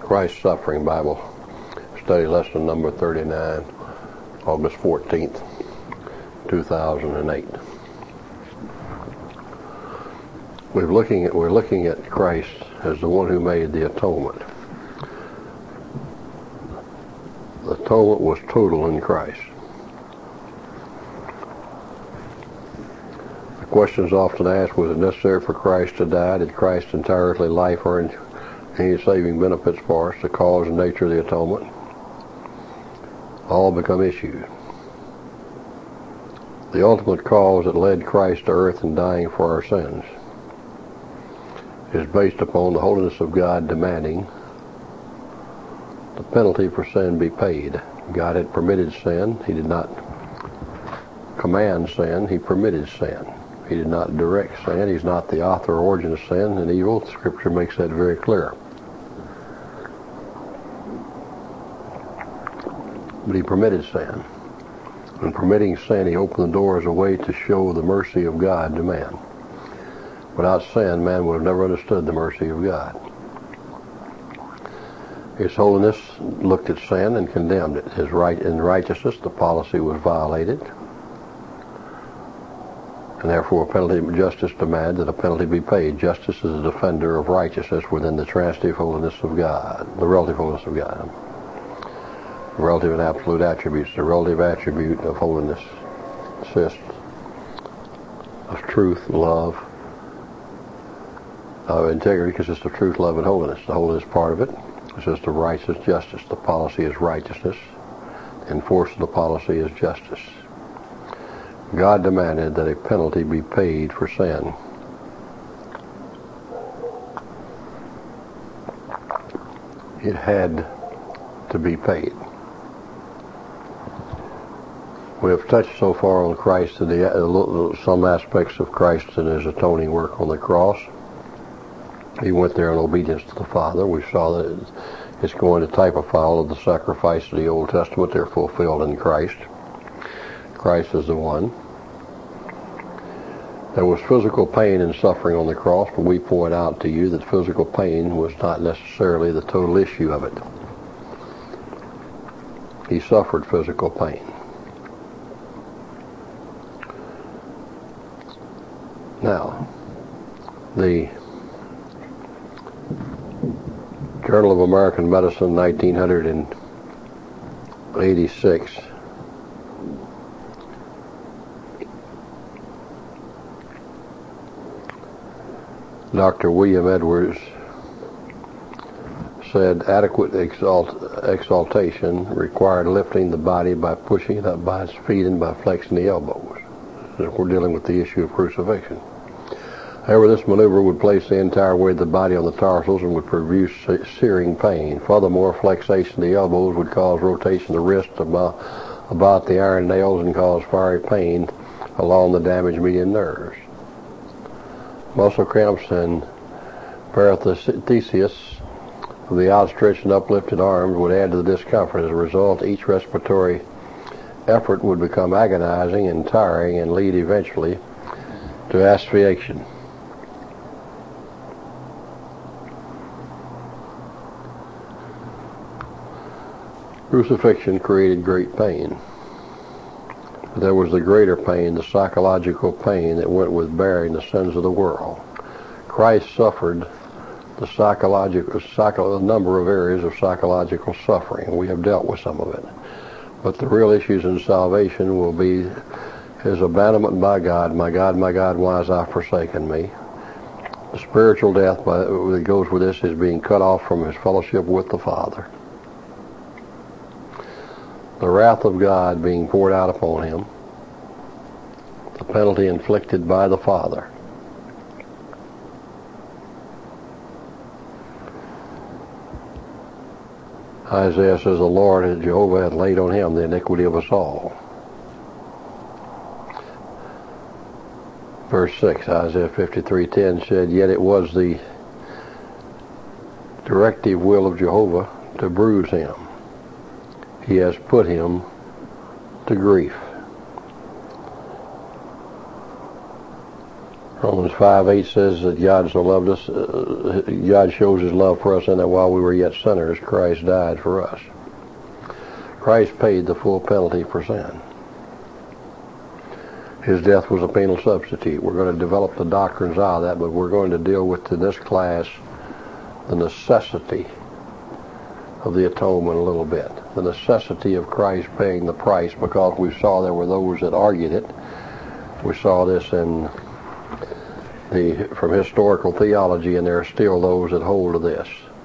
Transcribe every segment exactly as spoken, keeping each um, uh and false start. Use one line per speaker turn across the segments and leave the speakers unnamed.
Christ's Suffering Bible Study Lesson number thirty-nine, August fourteenth, two thousand eight. We're looking at we're looking at Christ as the one who made the atonement. The atonement was total in Christ. The question is often asked, was it necessary for Christ to die? Did Christ's entirely life earn any saving benefits for us? The cause and nature of the atonement all become issues. The ultimate cause that led Christ to earth and dying for our sins is based upon the holiness of God demanding the penalty for sin be paid. God had permitted sin. He did not command sin. He permitted sin. He did not direct sin. He's not the author or origin of sin and evil. Scripture makes that very clear. But he permitted sin. In permitting sin, he opened the door as a way to show the mercy of God to man. Without sin, man would have never understood the mercy of God. His holiness looked at sin and condemned it. His right in righteousness, the policy was violated. And therefore, a penalty of justice demands that a penalty be paid. Justice is a defender of righteousness within the transitive holiness of God, the relative holiness of God. Relative and absolute attributes. The relative attribute of holiness consists of truth, love. Uh, integrity consists of truth, love, and holiness. The holiness part of it consists of righteous justice. The policy is righteousness. The enforcement of the policy is justice. God demanded that a penalty be paid for sin. It had to be paid. We have touched so far on Christ and the, some aspects of Christ and his atoning work on the cross. He went there in obedience to the Father. We saw that it's going to typify all of the sacrifices of the Old Testament. They're fulfilled in Christ. Christ is the one. There was physical pain and suffering on the cross, but we point out to you that physical pain was not necessarily the total issue of it. He suffered physical pain. Now, the Journal of American Medicine, nineteen eighty-six, Doctor William Edwards said adequate exalt, exaltation required lifting the body by pushing it up by its feet and by flexing the elbows. We're dealing with the issue of crucifixion. However, this maneuver would place the entire weight of the body on the tarsals and would produce searing pain. Furthermore, flexation of the elbows would cause rotation of the wrist about, about the iron nails and cause fiery pain along the damaged median nerves. Muscle cramps and paresthesia of the outstretched and uplifted arms would add to the discomfort. As a result, each respiratory effort would become agonizing and tiring and lead eventually to asphyxiation. Crucifixion created great pain. But there was the greater pain, the psychological pain that went with bearing the sins of the world. Christ suffered the psychological, psycho, a number of areas of psychological suffering. We have dealt with some of it. But the real issues in salvation will be his abandonment by God. My God, my God, why hast thou forsaken me? The spiritual death by, that goes with this is being cut off from his fellowship with the Father. The wrath of God being poured out upon him. The penalty inflicted by the Father. Isaiah says the Lord, Jehovah, had laid on him the iniquity of us all. Verse six, Isaiah fifty-three ten said, yet it was the directive will of Jehovah to bruise him. He has put him to grief. Romans five eight says that God so loved us, uh, God shows his love for us in that while we were yet sinners, Christ died for us. Christ paid the full penalty for sin. His death was a penal substitute. We're going to develop the doctrines out of that, but we're going to deal with in this class the necessity of the atonement a little bit. The necessity of Christ paying the price, because we saw there were those that argued it. We saw this in the from historical theology, and there are still those that hold to this.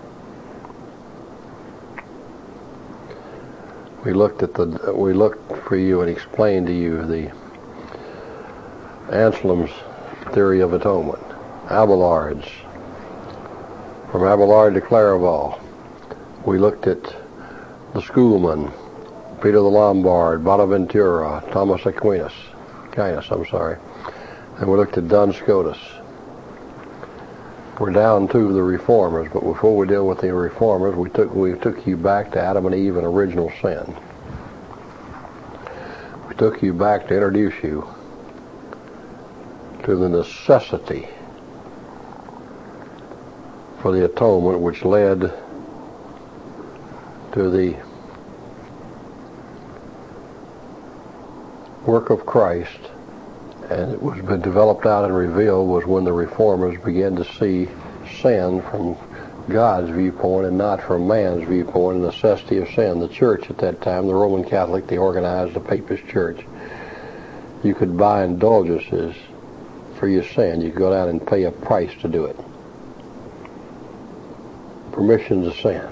We looked at the we looked for you and explained to you the Anselm's theory of atonement, Abelard's, from Abelard to Clairvaux. We looked at the Schoolmen, Peter the Lombard, Bonaventura, Thomas Aquinas, Aquinas, I'm sorry, and we looked at Duns Scotus. We're down to the Reformers, but before we deal with the Reformers, we took we took you back to Adam and Eve and original sin. We took you back to introduce you to the necessity for the atonement, which led to the work of Christ, and it was been developed out and revealed was when the Reformers began to see sin from God's viewpoint and not from man's viewpoint, the necessity of sin. The church at that time, the Roman Catholic, they organized the Papist Church. You could buy indulgences for your sin. You could go down and pay a price to do it. Permission to sin.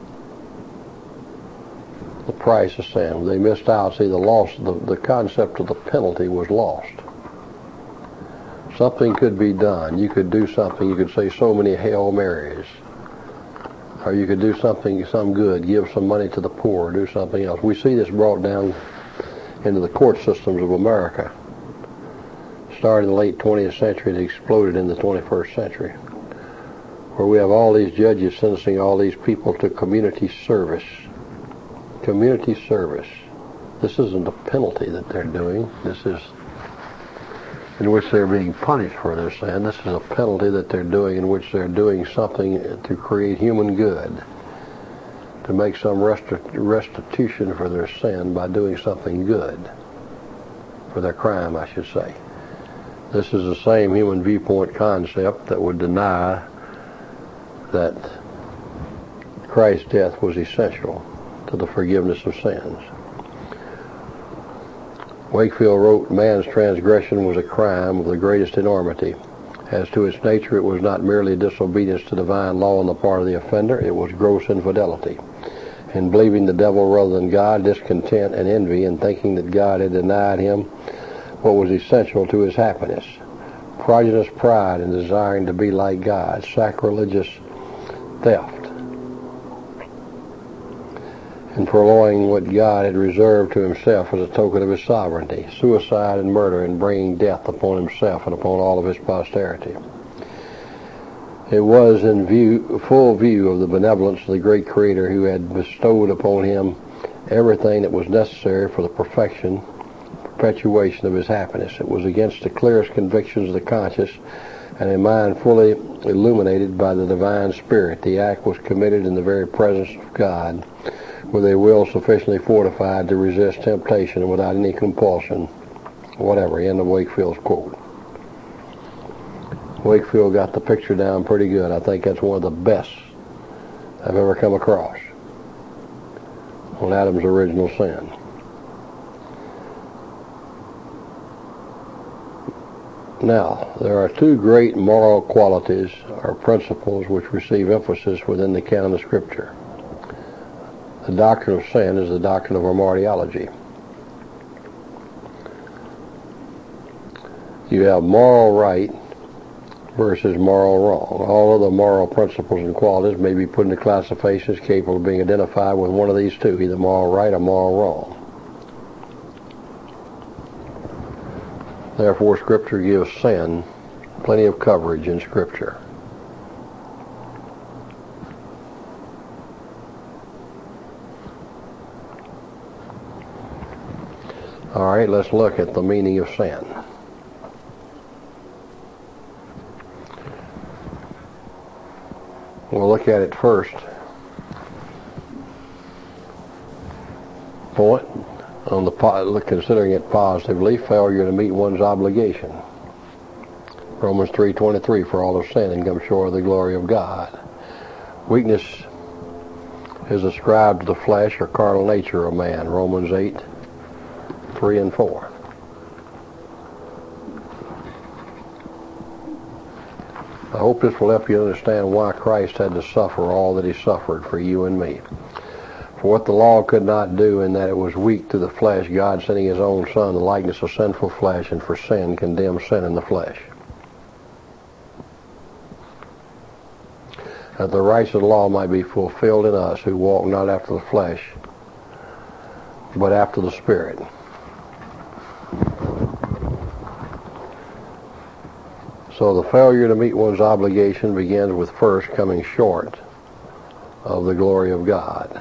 The price of sin. They missed out. See, the loss, the, the concept of the penalty was lost. Something could be done. You could do something. You could say so many Hail Marys. Or you could do something, some good, give some money to the poor, do something else. We see this brought down into the court systems of America. Started in the late twentieth century and exploded in the twenty-first century, where we have all these judges sentencing all these people to community service. Community service. This isn't a penalty that they're doing. This is in which they're being punished for their sin. This is a penalty that they're doing in which they're doing something to create human good, to make some restitution for their sin by doing something good, for their crime, I should say. This is the same human viewpoint concept that would deny that Christ's death was essential to the forgiveness of sins. Wakefield wrote, man's transgression was a crime of the greatest enormity. As to its nature, it was not merely disobedience to divine law on the part of the offender, it was gross infidelity. In believing the devil rather than God, discontent and envy, and thinking that God had denied him what was essential to his happiness. Fraudulent pride in desiring to be like God. Sacrilegious theft. And prolonging what God had reserved to himself as a token of his sovereignty. Suicide and murder, and bringing death upon himself and upon all of his posterity. It was in view, full view of the benevolence of the great Creator, who had bestowed upon him everything that was necessary for the perfection perpetuation of his happiness. It was against the clearest convictions of the conscience and a mind fully illuminated by the divine Spirit. The act was committed in the very presence of God, with a will sufficiently fortified to resist temptation and without any compulsion whatever. End of Wakefield's quote. Wakefield got the picture down pretty good. I think that's one of the best I've ever come across on Adam's original sin. Now, there are two great moral qualities or principles which receive emphasis within the canon of Scripture. The doctrine of sin is the doctrine of amortiology. You have moral right versus moral wrong. All other moral principles and qualities may be put into classifications capable of being identified with one of these two, either moral right or moral wrong. Therefore, Scripture gives sin plenty of coverage in Scripture. All right, let's look at the meaning of sin. We'll look at it first. Point on the considering it positively, failure to meet one's obligation. Romans three twenty-three, for all have sinned and come short of the glory of God. Weakness is ascribed to the flesh or carnal nature of man. Romans eight three and four. I hope this will help you understand why Christ had to suffer all that he suffered for you and me. For what the law could not do, in that it was weak to the flesh, God sending his own Son, the likeness of sinful flesh, and for sin condemned sin in the flesh. That the rights of the law might be fulfilled in us who walk not after the flesh, but after the Spirit. So the failure to meet one's obligation begins with first coming short of the glory of God.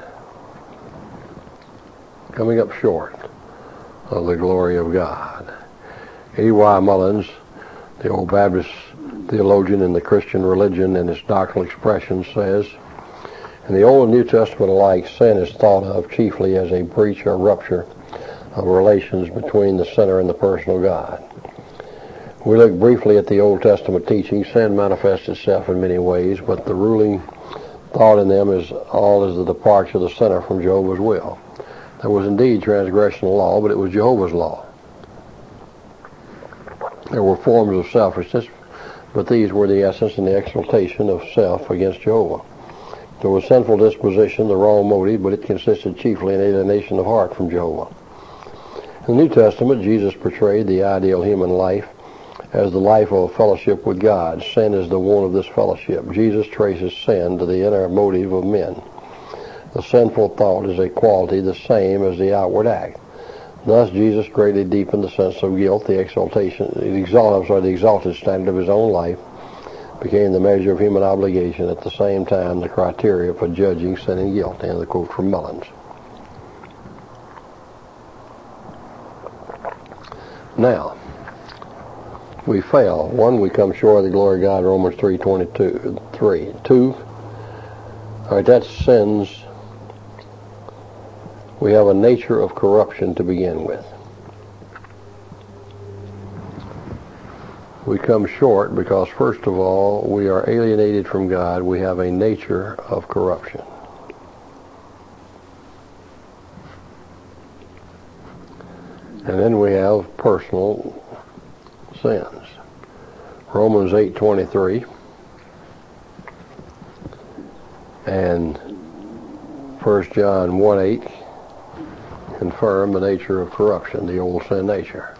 Coming up short of the glory of God. E Y Mullins, the old Baptist theologian in the Christian religion and its doctrinal expression, says, in the Old and New Testament alike, sin is thought of chiefly as a breach or rupture of relations between the sinner and the personal God. We look briefly at the Old Testament teaching. Sin manifests itself in many ways, but the ruling thought in them is all is the departure of the sinner from Jehovah's will. There was indeed transgression of law, but it was Jehovah's law. There were forms of selfishness, but these were the essence and the exaltation of self against Jehovah. There was sinful disposition, the wrong motive, but it consisted chiefly in alienation of heart from Jehovah. In the New Testament, Jesus portrayed the ideal human life as the life of a fellowship with God. Sin is the want of this fellowship. Jesus traces sin to the inner motive of men. The sinful thought is a quality the same as the outward act. Thus, Jesus greatly deepened the sense of guilt. The exaltation, the exalted, sorry, the exalted standard of his own life became the measure of human obligation, at the same time the criteria for judging sin and guilt. And the quote from Mullins. Now, we fail. One, we come short of the glory of God, Romans three twenty-two. Three. Two, all right, that's sins. We have a nature of corruption to begin with. We come short because, first of all, we are alienated from God. We have a nature of corruption. And then we have personal sins. Romans eight twenty-three and First John one eight confirm the nature of corruption, the old sin nature.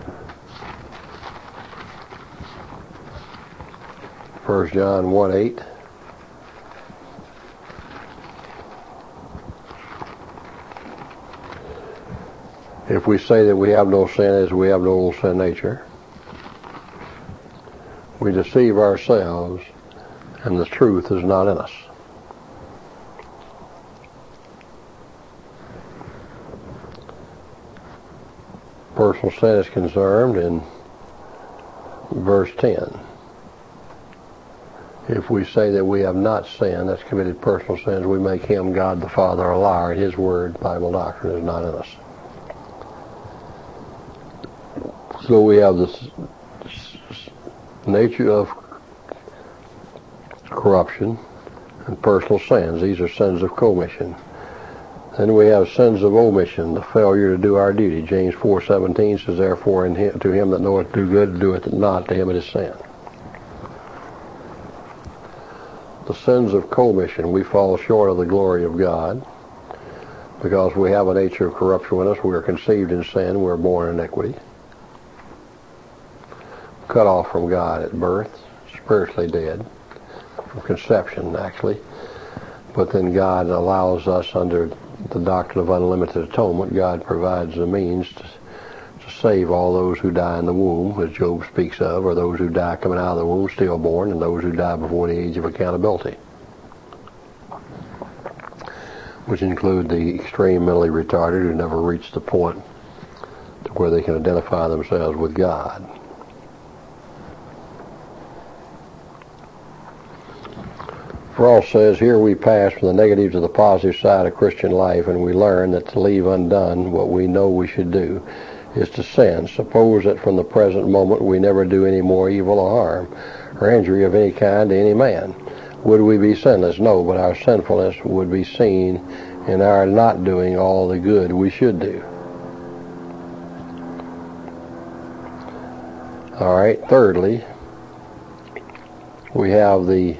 First John one eight. If we say that we have no sin as we have no old sin nature, we deceive ourselves and the truth is not in us. Personal sin is concerned in verse ten. If we say that we have not sinned, that's committed personal sins, we make him, God the Father, a liar, and his word, Bible doctrine, is not in us. So we have this nature of corruption and personal sins. These are sins of commission. Then we have sins of omission, the failure to do our duty. James four seventeen says, therefore in him, to him that knoweth to do good, doeth it not, to him it is sin. The sins of commission, we fall short of the glory of God because we have a nature of corruption in us. We are conceived in sin. We are born in iniquity. Cut off from God at birth, spiritually dead, from conception actually. But then God allows us, under the doctrine of unlimited atonement, God provides the means to, to save all those who die in the womb, as Job speaks of, or those who die coming out of the womb stillborn, and those who die before the age of accountability, which include the extreme mentally retarded who never reach the point to where they can identify themselves with God. Rawls says, here we pass from the negative to the positive side of Christian life, and we learn that to leave undone what we know we should do is to sin. Suppose that from the present moment we never do any more evil or harm or injury of any kind to any man. Would we be sinless? No, but our sinfulness would be seen in our not doing all the good we should do. All right, thirdly, we have the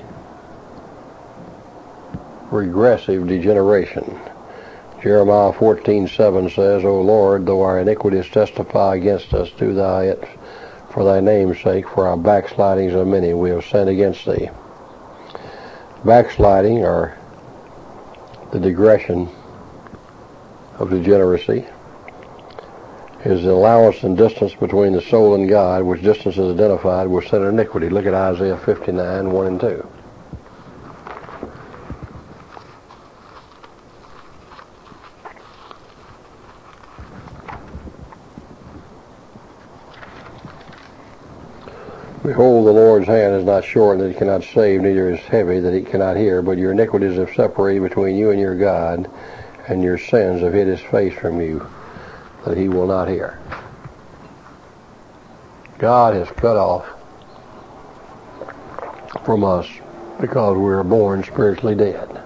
regressive degeneration. Jeremiah fourteen seven says, O Lord, though our iniquities testify against us, do thou it for thy name's sake, for our backslidings are many, we have sinned against thee. Backsliding, or the digression of degeneracy, is the allowance and distance between the soul and God, which distance is identified with sin and iniquity. Look at Isaiah fifty-nine, one and two. Behold, the Lord's hand is not short that he cannot save, neither is heavy that he cannot hear, but your iniquities have separated between you and your God, and your sins have hid his face from you, that he will not hear. God has cut off from us because we were born spiritually dead.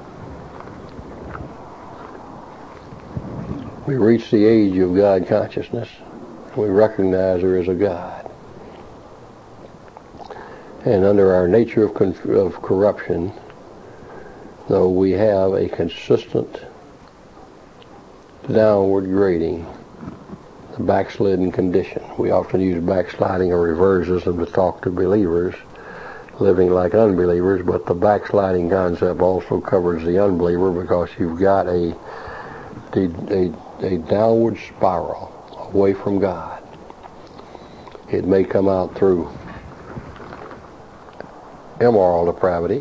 We reach the age of God consciousness. We recognize there is a God. And under our nature of, con- of corruption, though we have a consistent downward grading, the backslidden condition. We often use backsliding or reversion to talk to believers living like unbelievers, but the backsliding concept also covers the unbeliever, because you've got a, a, a downward spiral away from God. It may come out through immoral depravity,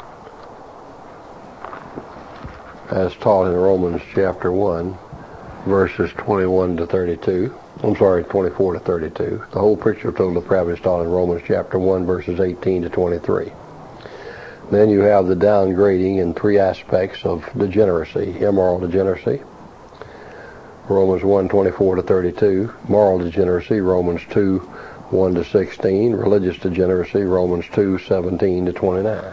as taught in Romans chapter one, verses twenty-one to thirty-two. I'm sorry, twenty-four to thirty-two. The whole picture of total depravity is taught in Romans chapter one, verses eighteen to twenty-three. Then you have the downgrading in three aspects of degeneracy: immoral degeneracy, Romans one, twenty-four to thirty-two; moral degeneracy, Romans two, one to sixteen; religious degeneracy, Romans two, seventeen to twenty-nine.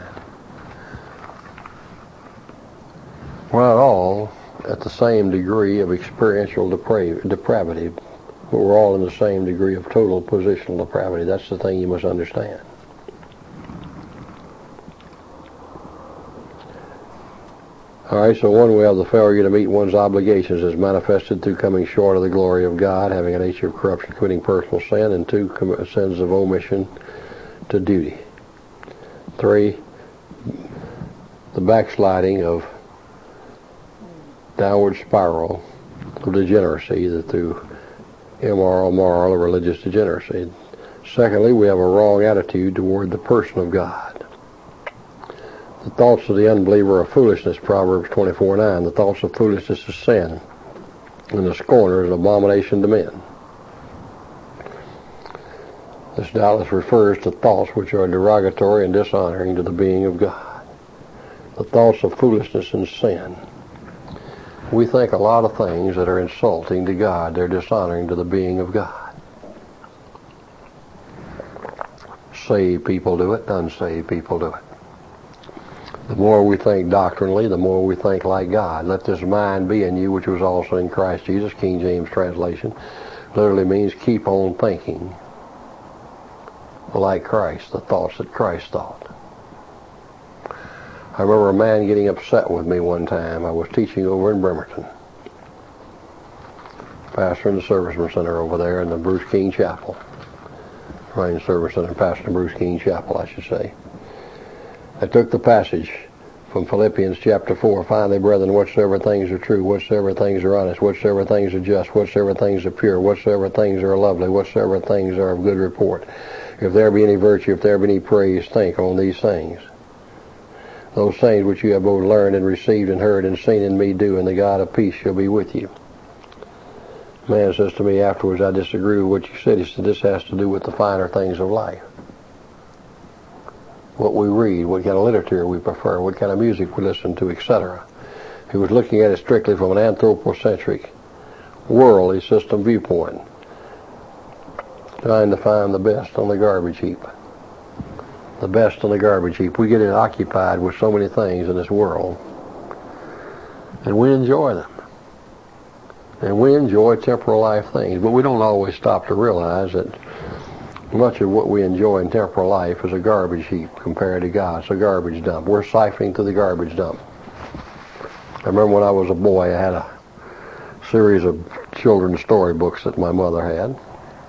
We're not all at the same degree of experiential depra- depravity, but we're all in the same degree of total positional depravity. That's the thing you must understand. All right, so one way of the failure to meet one's obligations is manifested through coming short of the glory of God, having a nature of corruption, committing personal sin, and two, com- sins of omission to duty. Three, the backsliding of downward spiral of degeneracy, either through immoral, moral, or religious degeneracy. Secondly, we have a wrong attitude toward the person of God. The thoughts of the unbeliever are foolishness, Proverbs twenty-four nine. The thoughts of foolishness is sin, and the scorner is an abomination to men. This doubtless refers to thoughts which are derogatory and dishonoring to the being of God. The thoughts of foolishness and sin. We think a lot of things that are insulting to God. They're dishonoring to the being of God. Saved people do it, unsaved people do it. The more we think doctrinally, the more we think like God. Let this mind be in you, which was also in Christ Jesus. King James translation literally means keep on thinking like Christ, the thoughts that Christ thought. I remember a man getting upset with me one time. I was teaching over in Bremerton, pastor in the Serviceman Center over there in the Bruce King Chapel. Running Service Center, pastor in Bruce King Chapel, I should say. I took the passage from Philippians chapter four. Finally, brethren, whatsoever things are true, whatsoever things are honest, whatsoever things are just, whatsoever things are pure, whatsoever things are lovely, whatsoever things are of good report. If there be any virtue, if there be any praise, think on these things. Those things which you have both learned and received and heard and seen in me do, and the God of peace shall be with you. The man says to me afterwards, I disagree with what you said. He said, this has to do with the finer things of life. what we read, what kind of literature we prefer, what kind of music we listen to, et cetera. He was looking at it strictly from an anthropocentric, worldly system viewpoint, trying to find the best on the garbage heap. The best on the garbage heap. We get occupied with so many things in this world, and we enjoy them. And we enjoy temporal life things, but we don't always stop to realize that much of what we enjoy in temporal life is a garbage heap compared to God. It's a garbage dump. We're siphoning through the garbage dump. I remember when I was a boy, I had a series of children's storybooks that my mother had.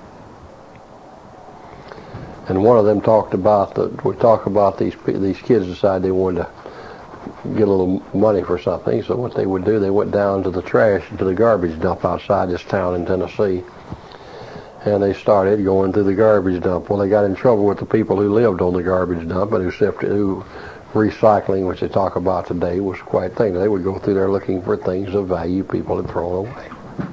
And one of them talked about, the, would talk about these these kids decided they wanted to get a little money for something. So what they would do, they went down to the trash, to the garbage dump outside this town in Tennessee. And they started going through the garbage dump. Well, they got in trouble with the people who lived on the garbage dump and who sifted, who recycling, which they talk about today, was quite a thing. They would go through there looking for things of value people had thrown away.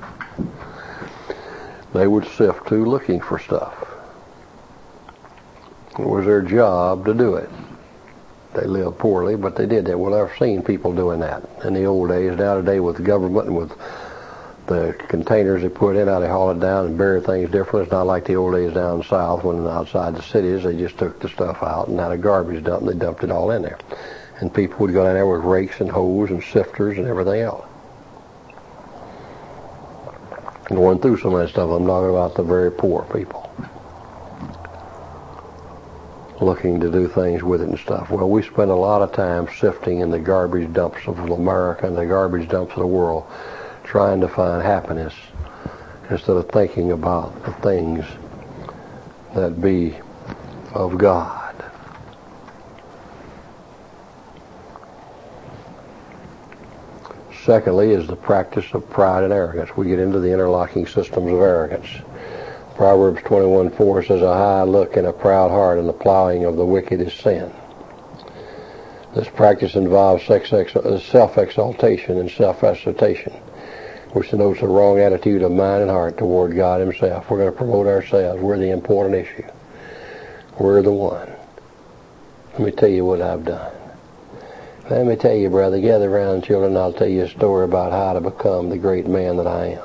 They would sift too, looking for stuff. It was their job to do it. They lived poorly, but they did that. Well, I've seen people doing that in the old days. Now today with the government and with the containers they put in, how they haul it down and bury things different. It's not like the old days down south when outside the cities they just took the stuff out and had a garbage dump and they dumped it all in there. And people would go down there with rakes and hoes and sifters and everything else. Going through some of that stuff, I'm talking about the very poor people, looking to do things with it and stuff. Well, we spend a lot of time sifting in the garbage dumps of America and the garbage dumps of the world, trying to find happiness instead of thinking about the things that be of God. Secondly is the practice of pride and arrogance. We get into the interlocking systems of arrogance. Proverbs twenty-one four says, a high look and a proud heart and the plowing of the wicked is sin. This practice involves self-exaltation and self-assertion, which denotes a wrong attitude of mind and heart toward God himself. We're going to promote ourselves. We're the important issue. We're the one. Let me tell you what I've done. Let me tell you, brother, gather around, children, and I'll tell you a story about how to become the great man that I am.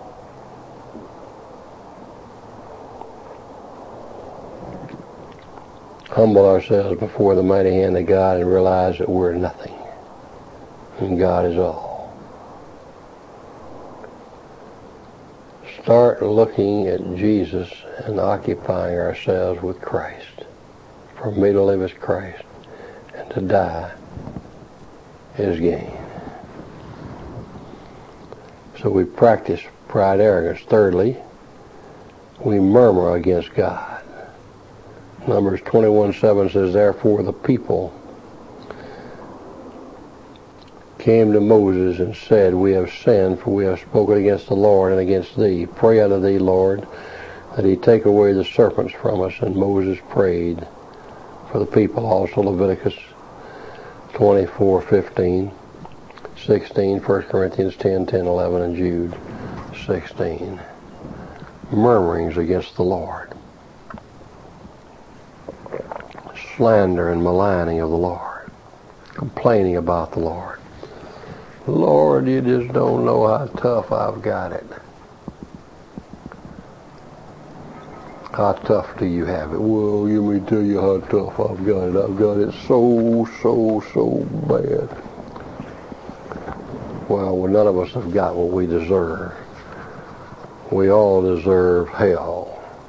Humble ourselves before the mighty hand of God and realize that we're nothing, and God is all. Start looking at Jesus and occupying ourselves with Christ. For me to live is Christ, and to die is gain. So we practice pride, arrogance. Thirdly, we murmur against God. Numbers twenty-one seven says, therefore the people came to Moses and said, we have sinned, for we have spoken against the Lord and against thee. Pray unto thee, Lord, that he take away the serpents from us. And Moses prayed for the people. Also Leviticus twenty-four fifteen, sixteen, First Corinthians ten ten, eleven, and Jude sixteen. Murmurings against the Lord. Slander and maligning of the Lord. Complaining about the Lord. Lord, you just don't know how tough I've got it. How tough do you have it? Well, let me tell you how tough I've got it. I've got it so, so, so bad. Well, well, none of us have got what we deserve. We all deserve hell.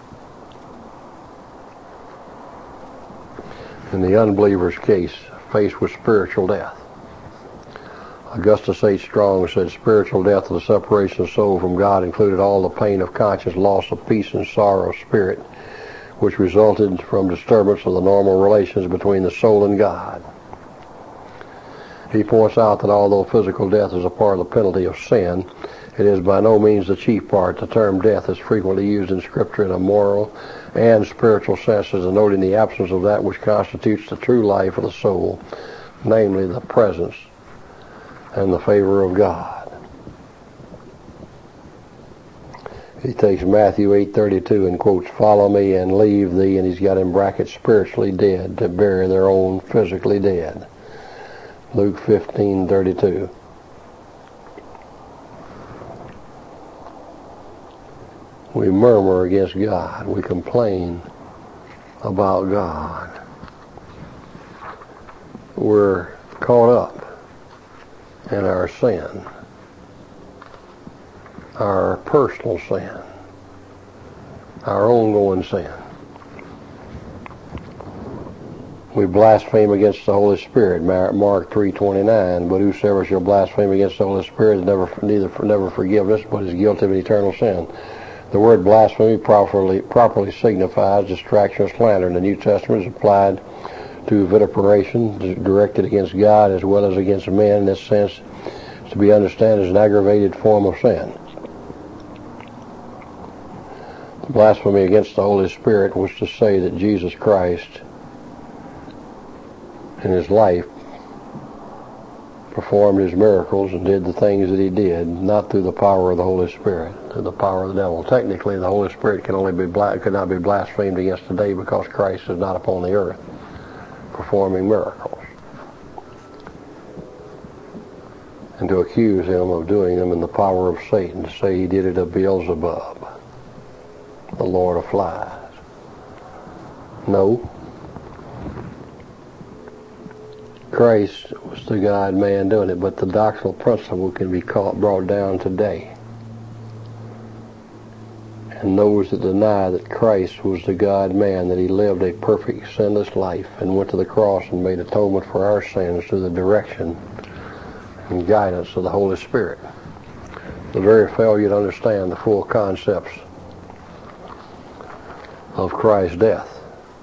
In the unbeliever's case, faced with spiritual death. Augustus H. Strong said spiritual death of the separation of soul from God included all the pain of conscience, loss of peace and sorrow of spirit, which resulted from disturbance of the normal relations between the soul and God. He points out that although physical death is a part of the penalty of sin, it is by no means the chief part. The term death is frequently used in Scripture in a moral and spiritual sense as denoting the absence of that which constitutes the true life of the soul, namely the presence and the favor of God. He takes Matthew eight thirty-two and quotes, "Follow me and leave thee," and he's got in brackets, "spiritually dead," to bury their own physically dead. Luke fifteen thirty-two. We murmur against God. We complain about God. We're caught up in our sin, our personal sin, our ongoing sin. We blaspheme against the Holy Spirit, Mark three twenty-nine. But whosoever shall blaspheme against the Holy Spirit is never neither never forgiveness, but is guilty of an eternal sin. The word blasphemy properly properly signifies distraction or slander. In the New Testament is applied to vituperation directed against God as well as against men. In this sense, to be understood as an aggravated form of sin. Blasphemy against the Holy Spirit was to say that Jesus Christ in his life performed his miracles and did the things that he did, not through the power of the Holy Spirit, through the power of the devil. Technically, the Holy Spirit can only be bla- could not be blasphemed against today because Christ is not upon the earth performing miracles. And to accuse him of doing them in the power of Satan, to say he did it of Beelzebub, the Lord of Flies. No. Christ was the God-man doing it, but the doctrinal principle can be caught, brought down today. And those that deny that Christ was the God-man, that he lived a perfect, sinless life and went to the cross and made atonement for our sins through the direction and guidance of the Holy Spirit. The very failure to understand the full concepts of Christ's death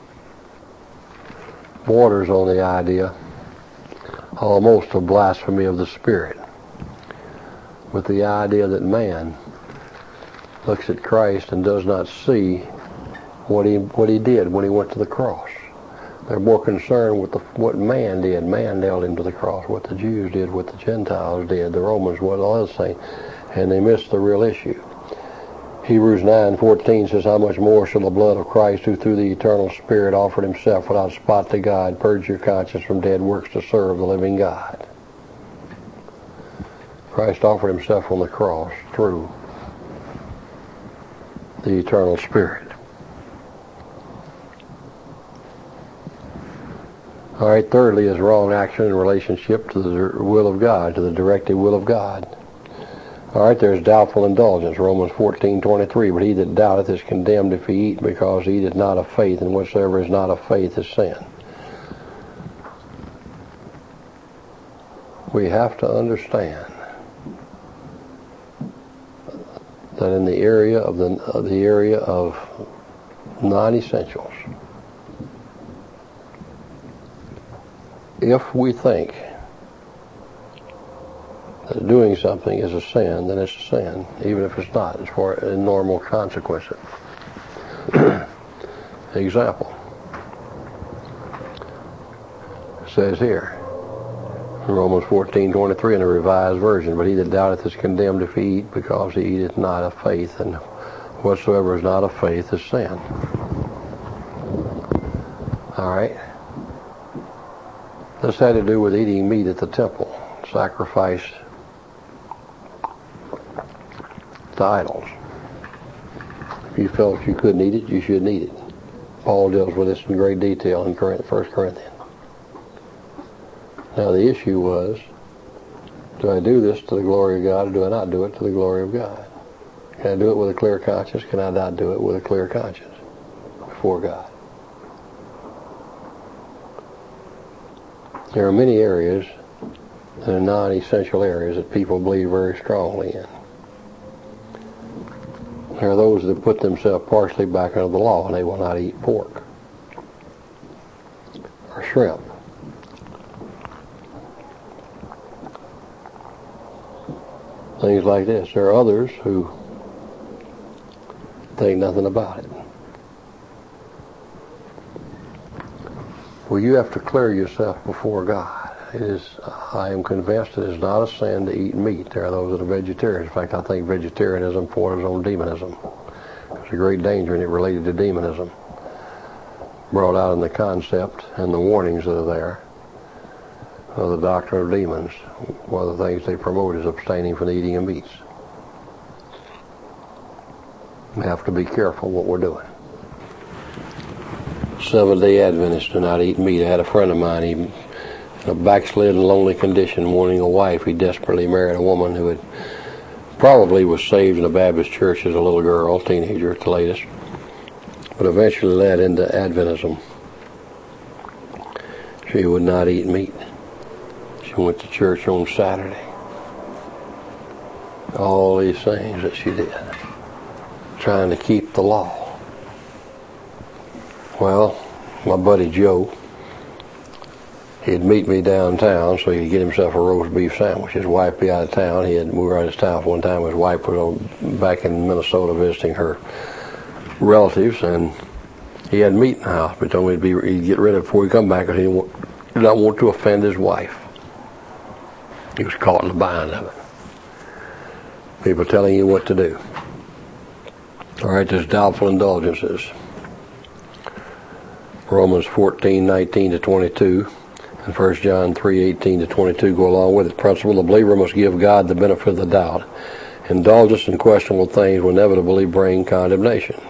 borders on the idea almost of blasphemy of the Spirit, with the idea that man looks at Christ and does not see what he what he did when he went to the cross. They're more concerned with the, what man did. Man nailed him to the cross. What the Jews did, what the Gentiles did, the Romans, what all other things, and they missed the real issue. Hebrews nine fourteen says, "How much more shall the blood of Christ, who through the eternal Spirit offered himself without spot to God, purge your conscience from dead works to serve the living God." Christ offered himself on the cross through the eternal Spirit. All right, thirdly is wrong action in relationship to the will of God, to the directed will of God. All right, there's doubtful indulgence, Romans fourteen twenty-three. "But he that doubteth is condemned if he eat, because he eateth not of faith, and whatsoever is not of faith is sin." We have to understand that in the area of the, uh, the area of non-essentials, if we think that doing something is a sin, then it's a sin, even if it's not, as far as normal consequences. Example. It says here, Romans fourteen twenty-three in the Revised Version, "But he that doubteth is condemned if he eat, because he eateth not of faith, and whatsoever is not of faith is sin." All right. This had to do with eating meat at the temple, sacrificed to idols. If you felt you couldn't eat it, you shouldn't eat it. Paul deals with this in great detail in First Corinthians. Now the issue was, do I do this to the glory of God, or do I not do it to the glory of God? Can I do it with a clear conscience? Can I not do it with a clear conscience before God? There are many areas that are non-essential areas that people believe very strongly in. There are those that put themselves partially back under the law, and they will not eat pork or shrimp. Things like this. There are others who think nothing about it. Well, you have to clear yourself before God. It is, I am convinced it is not a sin to eat meat. There are those that are vegetarians. In fact, I think vegetarianism borders on demonism. There's a great danger in it related to demonism, brought out in the concept and the warnings that are there of the doctrine of demons. One of the things they promote is abstaining from the eating of meats. We have to be careful what we're doing. Seventh-day Adventists do not eat meat. I had a friend of mine, he, in a backslidden, lonely condition, wanting a wife. He desperately married a woman who had probably was saved in a Baptist church as a little girl, teenager at the latest, but eventually led into Adventism. She would not eat meat. She went to church on Saturday. All these things that she did, trying to keep the law. Well, my buddy Joe, he'd meet me downtown so he could get himself a roast beef sandwich. His wife be out of town. He had, we were out of town one time. His wife was on, back in Minnesota visiting her relatives, and he had meat in the house. But he told me he'd, be, he'd get rid of it before he come back because he didn't want, did not want to offend his wife. He was caught in the bind of it. People telling you what to do. All right, there's doubtful indulgences. Romans fourteen, nineteen to twenty-two. And First John three, eighteen to twenty-two go along with it. Principle, the believer must give God the benefit of the doubt. Indulgence in questionable things will inevitably bring condemnation.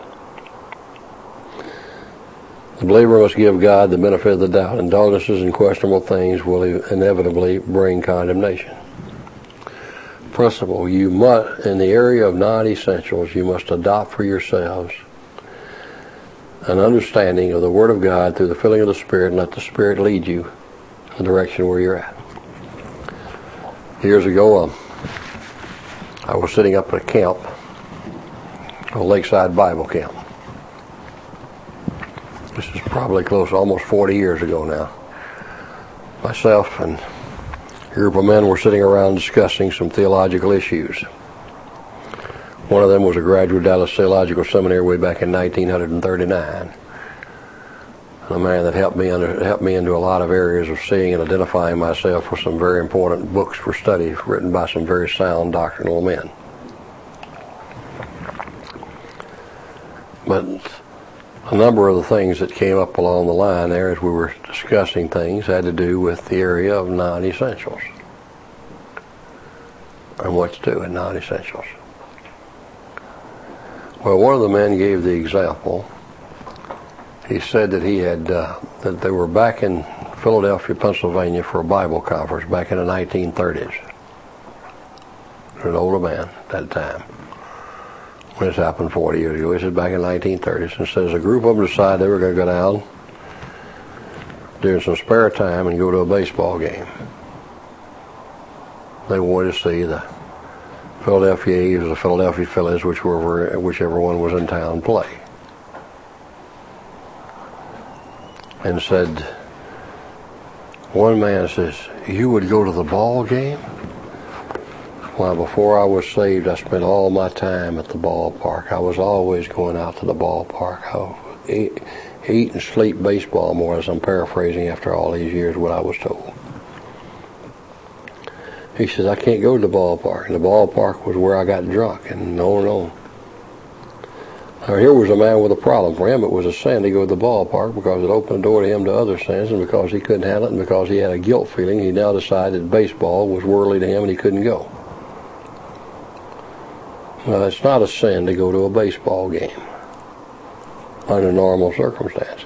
The believer must give God the benefit of the doubt. Indulgences in questionable things will inevitably bring condemnation. Principle, you must, in the area of non-essentials, you must adopt for yourselves an understanding of the Word of God through the filling of the Spirit, and let the Spirit lead you the direction where you're at. Years ago, um, I was sitting up at a camp, a Lakeside Bible camp. This is probably close, almost forty years ago now. Myself and a group of men were sitting around discussing some theological issues. One of them was a graduate of Dallas Theological Seminary way back in nineteen thirty-nine. A man that helped me under, helped me into a lot of areas of seeing and identifying myself with some very important books for study written by some very sound doctrinal men. But a number of the things that came up along the line there as we were discussing things had to do with the area of non-essentials and what to do in non-essentials. Well, one of the men gave the example. He said that he had uh, that they were back in Philadelphia, Pennsylvania for a Bible conference back in the nineteen thirties. He was an older man at that time. When this happened forty years ago, he said back in the nineteen thirties, and says a group of them decided they were going to go down during some spare time and go to a baseball game. They wanted to see the Philadelphia Eagles or the Philadelphia Phillies, which were, whichever one was in town, play. And said, one man says, you would go to the ball game? Well, before I was saved, I spent all my time at the ballpark. I was always going out to the ballpark. I eat, eat and sleep baseball more, as I'm paraphrasing after all these years what I was told. He says, I can't go to the ballpark. And the ballpark was where I got drunk, and on and on. Now, here was a man with a problem. For him, it was a sin to go to the ballpark because it opened the door to him to other sins, and because he couldn't handle it, and because he had a guilt feeling, he now decided that baseball was worldly to him and he couldn't go. Now, it's not a sin to go to a baseball game under normal circumstances.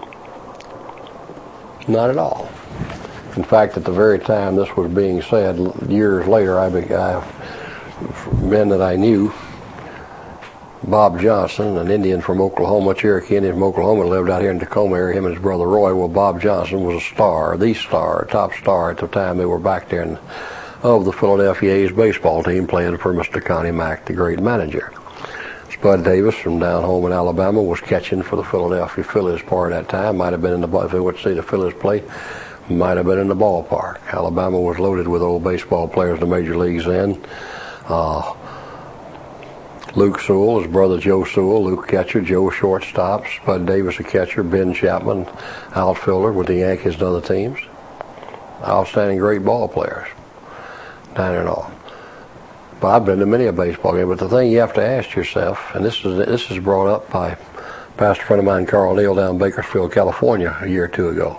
Not at all. In fact, at the very time this was being said, years later, I, I men that I knew, Bob Johnson, an Indian from Oklahoma, Cherokee Indian from Oklahoma, lived out here in Tacoma area, him and his brother Roy. Well, Bob Johnson was a star, the star, top star at the time they were back there in, of the Philadelphia A's baseball team, playing for Mister Connie Mack, the great manager. Spud Davis from down home in Alabama was catching for the Philadelphia Phillies part of that time. Might have been in the, if they would see the Phillies play, might have been in the ballpark. Alabama was loaded with old baseball players in the major leagues then. Uh, Luke Sewell, his brother Joe Sewell, Luke catcher, Joe shortstop, Spud Davis a catcher, Ben Chapman outfielder with the Yankees and other teams. outstanding great ball players down and all. But I've been to many a baseball game. But the thing you have to ask yourself, and this is this is brought up by a pastor friend of mine, Carl Neal, down in Bakersfield, California, a year or two ago,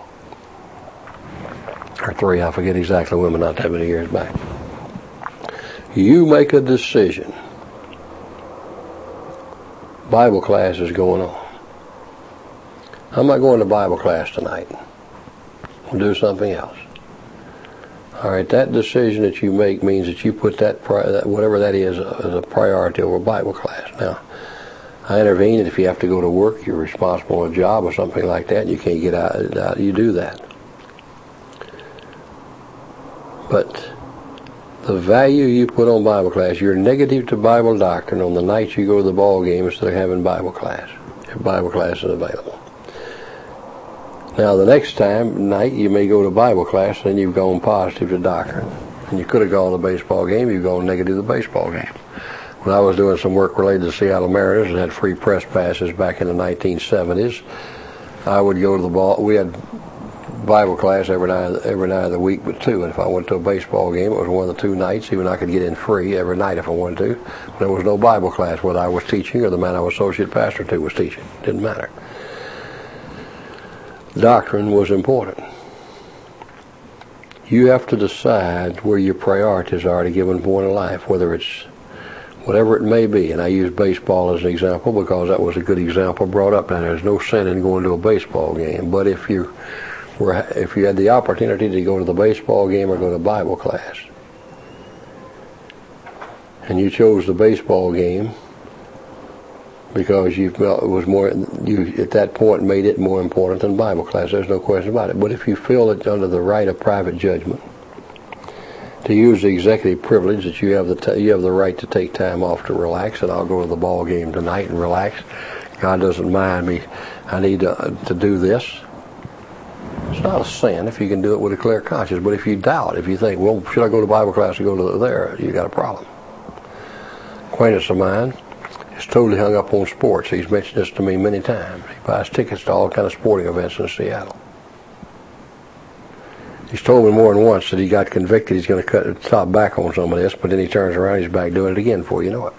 or three, I forget exactly when, but not that many years back. You make a decision. Bible class is going on. I'm not going to Bible class tonight. I'll do something else. All right, that decision that you make means that you put that, whatever that is, as a priority over Bible class. Now, I intervene, and if you have to go to work, you're responsible for a job or something like that, and you can't get out, you do that. But the value you put on Bible class, you're negative to Bible doctrine on the nights you go to the ball game instead of having Bible class. If Bible class is available. Now, the next time night you may go to Bible class, then you've gone positive to doctrine. And you could have gone to the baseball game, you've gone negative to the baseball game. When I was doing some work related to the Seattle Mariners and had free press passes back in the nineteen seventies, I would go to the ball. We had Bible class every night, every night of the week but two. And if I went to a baseball game, it was one of the two nights. Even I could get in free every night if I wanted to. But there was no Bible class, whether I was teaching or the man I was associate pastor to was teaching. It didn't matter. Doctrine was important. You have to decide where your priorities are at a given point in life, whether it's whatever it may be. And I use baseball as an example because that was a good example brought up. Now, there's no sin in going to a baseball game, but if you were, if you had the opportunity to go to the baseball game or go to Bible class, and you chose the baseball game because you felt it was more, you at that point made it more important than Bible class. There's no question about it. But if you feel it under the right of private judgment, to use the executive privilege that you have the t- you have the right to take time off to relax, and I'll go to the ball game tonight and relax. God doesn't mind me. I need to, uh, to do this. It's not a sin if you can do it with a clear conscience. But if you doubt, if you think, well, should I go to Bible class or go to there, you got a problem. Acquaintance of mine is totally hung up on sports. He's mentioned this to me many times. He buys tickets to all kind of sporting events in Seattle. He's told me more than once that he got convicted. He's going to cut stop back on some of this, but then he turns around, he's back doing it again before you know it.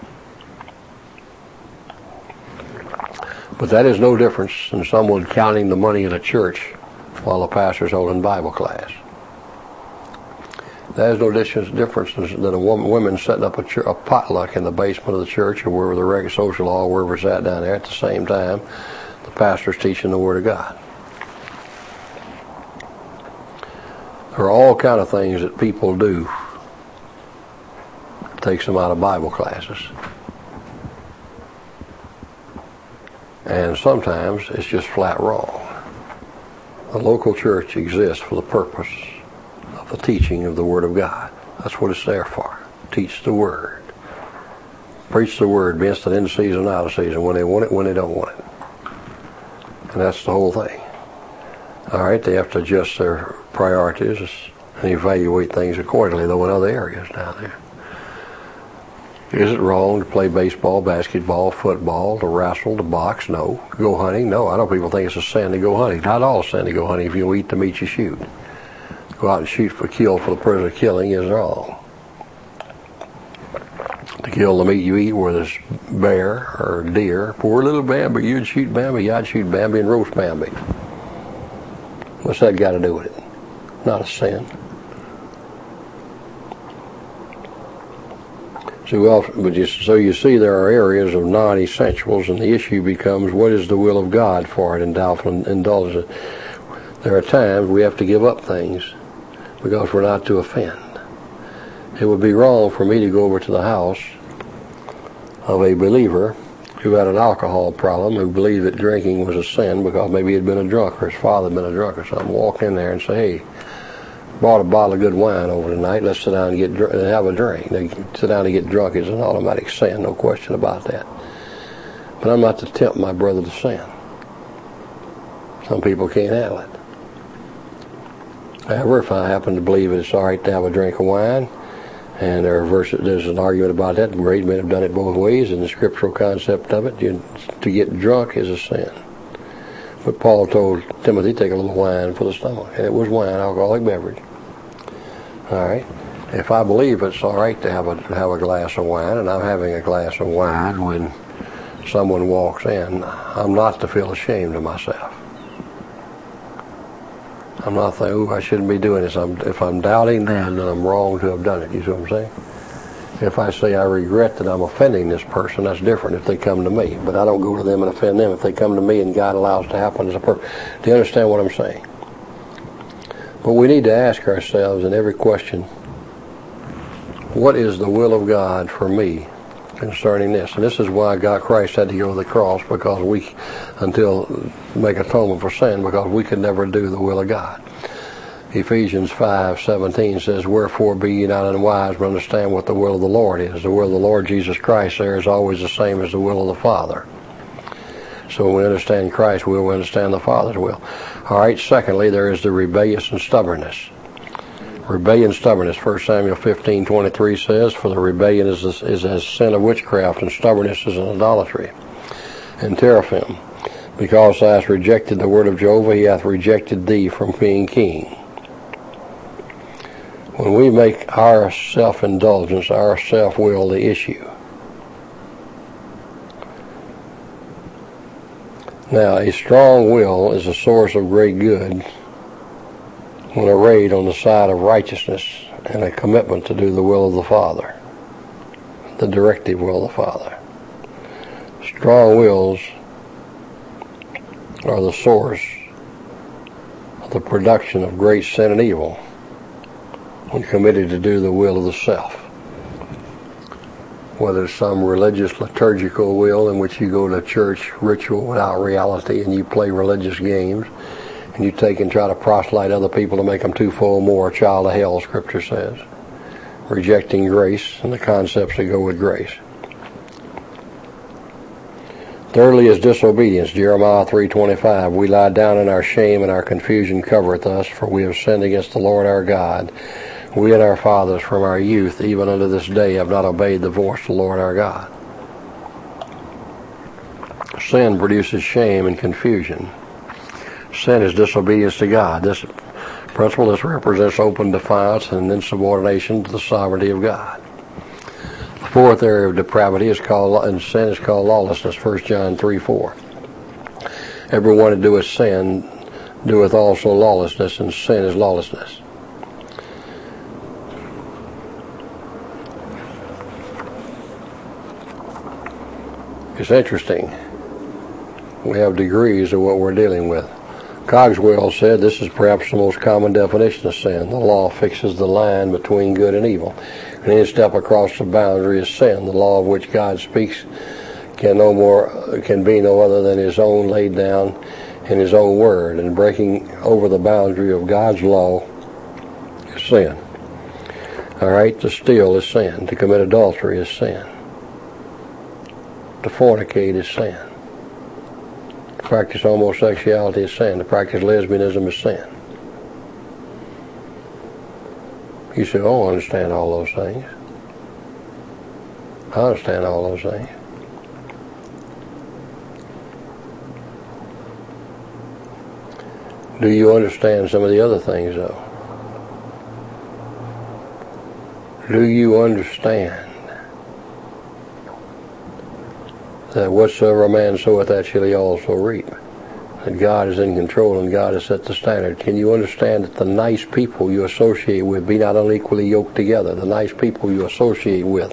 But that is no difference than someone counting the money in a church while the pastor's holding Bible class. That is no difference than a woman, women setting up a, ch- a potluck in the basement of the church or wherever the regular social hall, wherever it's at down there at the same time the pastor's teaching the Word of God. There are all kind of things that people do that takes them out of Bible classes. And sometimes it's just flat wrong. The local church exists for the purpose of the teaching of the Word of God. That's what it's there for. Teach the Word. Preach the Word, be instant in season, out of season, when they want it, when they don't want it. And that's the whole thing. All right, they have to adjust their priorities and evaluate things accordingly, though in other areas down there. Is it wrong to play baseball, basketball, football, to wrestle, to box? No. Go hunting? No. I know people think it's a sin to go hunting. Not all sin to go hunting. If you eat the meat, you shoot. Go out and shoot for kill for the purpose of killing is wrong. To kill the meat you eat, whether it's bear or deer, poor little Bambi, you'd shoot Bambi, I'd shoot Bambi and roast Bambi. What's that got to do with it? Not a sin. So, well, but you, so you see there are areas of non-essentials, and the issue becomes, what is the will of God for it in doubtful indulgence? There are times we have to give up things because we're not to offend. It would be wrong for me to go over to the house of a believer who had an alcohol problem, who believed that drinking was a sin because maybe he'd been a drunk or his father had been a drunk or something, walk in there and say, hey, bought a bottle of good wine over tonight, let's sit down and get dr- and have a drink. They sit down and get drunk is an automatic sin, no question about that. But I'm not to tempt my brother to sin. Some people can't handle it. However, if I happen to believe it's all right to have a drink of wine, and there are verses, there's an argument about that, great men have done it both ways, and the scriptural concept of it, you, to get drunk is a sin. But Paul told Timothy, take a little wine for the stomach, and it was wine, alcoholic beverage. All right. If I believe it's all right to have a to have a glass of wine, and I'm having a glass of wine when someone walks in, I'm not to feel ashamed of myself. I'm not thinking, "Ooh, I shouldn't be doing this." I'm, if I'm doubting then, then I'm wrong to have done it. You see what I'm saying? If I say I regret that I'm offending this person, that's different if they come to me. But I don't go to them and offend them. If they come to me and God allows it to happen as a person. Do you understand what I'm saying? But we need to ask ourselves in every question, what is the will of God for me concerning this? And this is why God Christ had to go to the cross, because we, until make atonement for sin, because we could never do the will of God. Ephesians five seventeen says, "Wherefore be ye not unwise, but understand what the will of the Lord is." The will of the Lord Jesus Christ there is always the same as the will of the Father. So when we understand Christ's will, we understand the Father's will. All right, secondly, there is the rebellious and stubbornness. Rebellion and stubbornness. First Samuel fifteen twenty-three says, "For the rebellion is, is as sin of witchcraft, and stubbornness is an idolatry." And teraphim, "Because thou hast rejected the word of Jehovah, he hath rejected thee from being king." When we make our self-indulgence, our self-will the issue. Now, a strong will is a source of great good when arrayed on the side of righteousness and a commitment to do the will of the Father, the directive will of the Father. Strong wills are the source of the production of great sin and evil when committed to do the will of the self. Whether it's some religious liturgical will in which you go to church ritual without reality and you play religious games, and you take and try to proselyte other people to make them twofold more a child of hell, Scripture says. Rejecting grace and the concepts that go with grace. Thirdly is disobedience. Jeremiah three twenty-five, "We lie down in our shame, and our confusion covereth us, for we have sinned against the Lord our God. We and our fathers from our youth, even unto this day, have not obeyed the voice of the Lord our God." Sin produces shame and confusion. Sin is disobedience to God. This principle, this represents open defiance and insubordination to the sovereignty of God. The fourth area of depravity is called, and sin is called lawlessness. First John three four. "Everyone that doeth sin doeth also lawlessness, and sin is lawlessness." It's interesting. We have degrees of what we're dealing with. Cogswell said this is perhaps the most common definition of sin. The law fixes the line between good and evil. And any step across the boundary is sin. The law of which God speaks can no more can be no other than his own laid down in his own word. And breaking over the boundary of God's law is sin. All right, to steal is sin. To commit adultery is sin. To fornicate is sin. To practice homosexuality is sin. To practice lesbianism is sin. You say, "Oh, I understand all those things." I understand all those things. Do you understand some of the other things, though? Do you understand that whatsoever a man soweth, that shall he also reap? That God is in control and God has set the standard. Can you understand that the nice people you associate with be not unequally yoked together? The nice people you associate with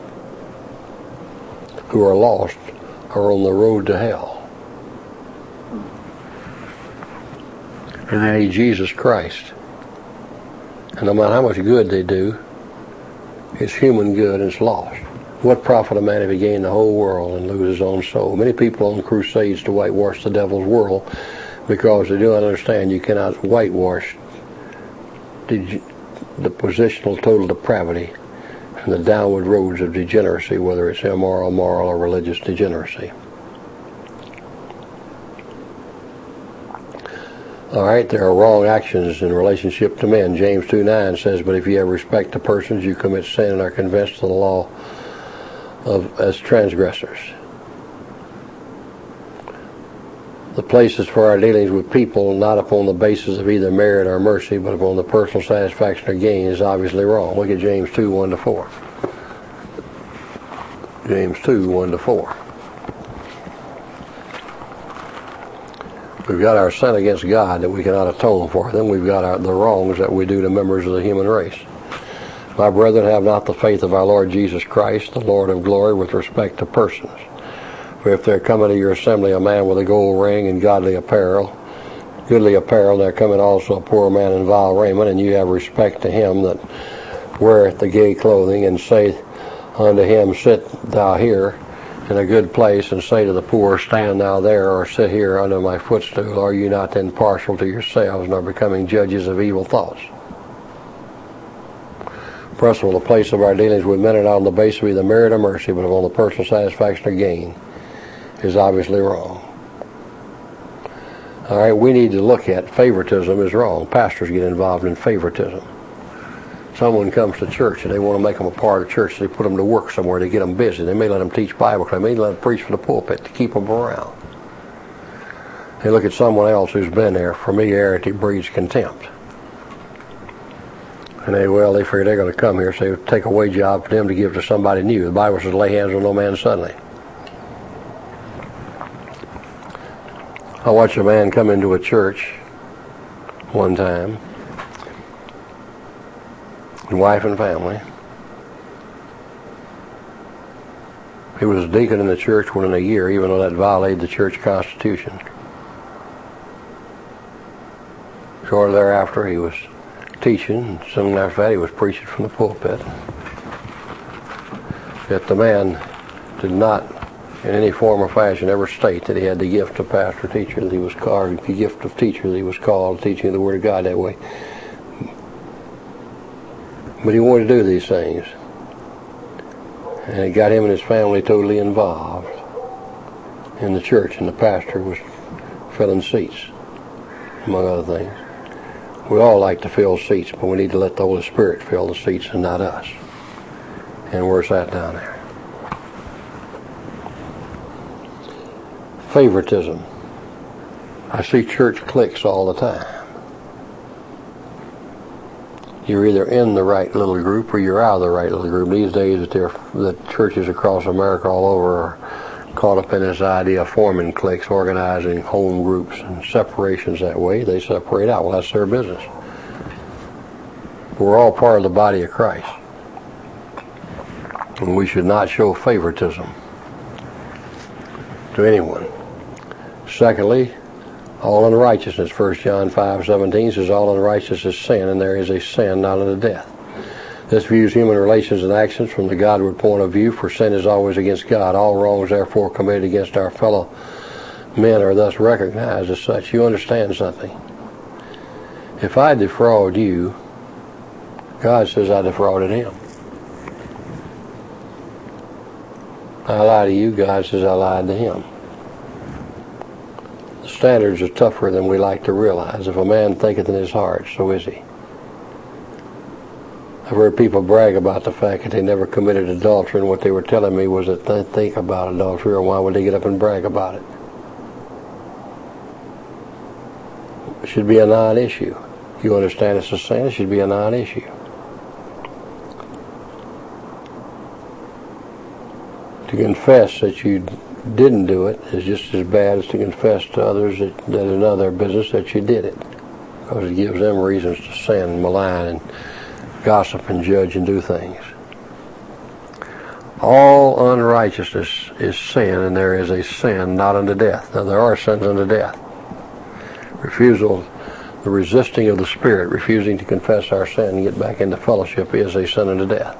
who are lost are on the road to hell. And they need Jesus Christ. And no matter how much good they do, it's human good and it's lost. What profit a man if he gain the whole world and lose his own soul? Many people on crusades to whitewash the devil's world because they do not understand you cannot whitewash the, the positional total depravity and the downward roads of degeneracy, whether it's immoral, moral, or religious degeneracy. All right, there are wrong actions in relationship to men. James two nine says, "But if you have respect to persons, you commit sin and are convinced of the law of as transgressors." The the places for our dealings with people, not upon the basis of either merit or mercy, but upon the personal satisfaction or gain, is obviously wrong. Look at James two, one to four. James two, one to four. We've got our sin against God that we cannot atone for. Then we've got our, the wrongs that we do to members of the human race. My brethren, have not the faith of our Lord Jesus Christ, the Lord of glory, with respect to persons. For if there come into your assembly a man with a gold ring and godly apparel, goodly apparel, there cometh also a poor man in vile raiment, and you have respect to him that weareth the gay clothing, and say unto him, sit thou here in a good place, and say to the poor, stand thou there, or sit here under my footstool, are you not then partial to yourselves, nor becoming judges of evil thoughts? First of all, the place of our dealings with men are not on the basis of either merit or mercy, but upon the personal satisfaction or gain, is obviously wrong. All right, we need to look at favoritism is wrong. Pastors get involved in favoritism. Someone comes to church and they want to make them a part of church. They put them to work somewhere to get them busy. They may let them teach Bible class. They may let them preach from the pulpit to keep them around. They look at someone else who's been there. Familiarity breeds contempt. And they, well, they figure they're going to come here, so they take a wage job for them to give to somebody new. The Bible says, lay hands on no man suddenly. I watched a man come into a church one time, and wife and family. He was a deacon in the church within a year, even though that violated the church constitution. Shortly thereafter, he was teaching, and soon after that he was preaching from the pulpit. Yet the man did not in any form or fashion ever state that he had the gift of pastor teacher, that he was called the gift of teacher, that he was called teaching the Word of God that way. But he wanted to do these things. And it got him and his family totally involved in the church, and the pastor was filling seats, among other things. We all like to fill seats, but we need to let the Holy Spirit fill the seats and not us. And where's that down there? Favoritism. I see church cliques all the time. You're either in the right little group or you're out of the right little group. These days that, that churches across America all over are caught up in this idea of forming cliques, organizing home groups and separations that way. They separate out. Well, that's their business. We're all part of the body of Christ. And we should not show favoritism to anyone. Secondly, all unrighteousness. First John five seventeen says, all unrighteousness is sin, and there is a sin not unto death. This views human relations and actions from the Godward point of view, for sin is always against God. All wrongs therefore committed against our fellow men are thus recognized as such. You understand something? If I defraud you, God says I defrauded him. I lie to you, God says I lied to him. The standards are tougher than we like to realize. If a man thinketh in his heart, so is he. I've heard people brag about the fact that they never committed adultery, and what they were telling me was that they think about adultery, or why would they get up and brag about it? It should be a non-issue. You understand it's a sin, it should be a non-issue. To confess that you didn't do it is just as bad as to confess to others that, that is none of their business that you did it, because it gives them reasons to sin, malign, and gossip and judge and do things. All unrighteousness is sin, and there is a sin not unto death. Now there are sins unto death. Refusal, the resisting of the Spirit, refusing to confess our sin and get back into fellowship, is a sin unto death.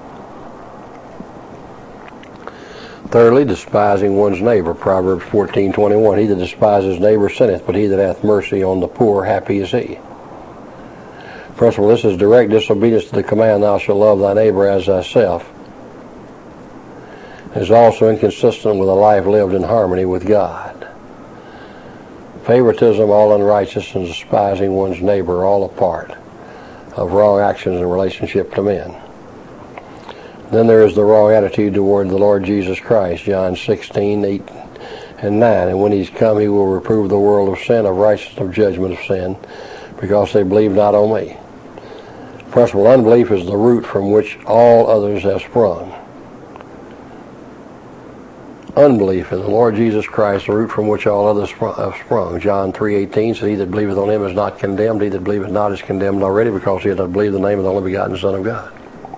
Thirdly, despising one's neighbor. Proverbs fourteen twenty-one. He that despises his neighbor sinneth, but he that hath mercy on the poor, happy is he. First of all, this is direct disobedience to the command, thou shalt love thy neighbor as thyself. It is also inconsistent with a life lived in harmony with God. Favoritism, all unrighteousness, and despising one's neighbor are all a part of wrong actions in relationship to men. Then there is the wrong attitude toward the Lord Jesus Christ. John sixteen, eight and nine. And when he's come, he will reprove the world of sin, of righteousness, of judgment, of sin, because they believe not on me. First of all, unbelief is the root from which all others have sprung. Unbelief in the Lord Jesus Christ, the root from which all others have sprung. John three eighteen says, he that believeth on him is not condemned. He that believeth not is condemned already, because he hath not believed the name of the only begotten Son of God.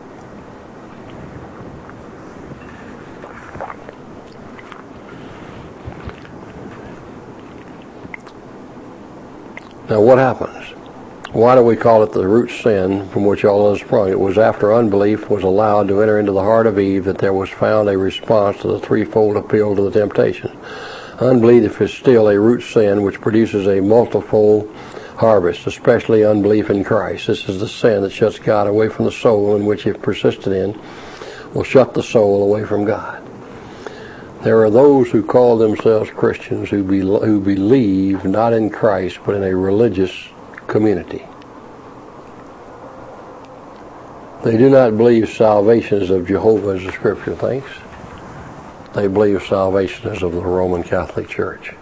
Now what happens? Why do we call it the root sin from which all others sprung? It was after unbelief was allowed to enter into the heart of Eve that there was found a response to the threefold appeal to the temptation. Unbelief is still a root sin which produces a multifold harvest, especially unbelief in Christ. This is the sin that shuts God away from the soul, in which, if persisted in, will shut the soul away from God. There are those who call themselves Christians who, be, who believe not in Christ but in a religious community. They do not believe salvation is of Jehovah, as the Scripture thinks. They believe salvation is of the Roman Catholic Church.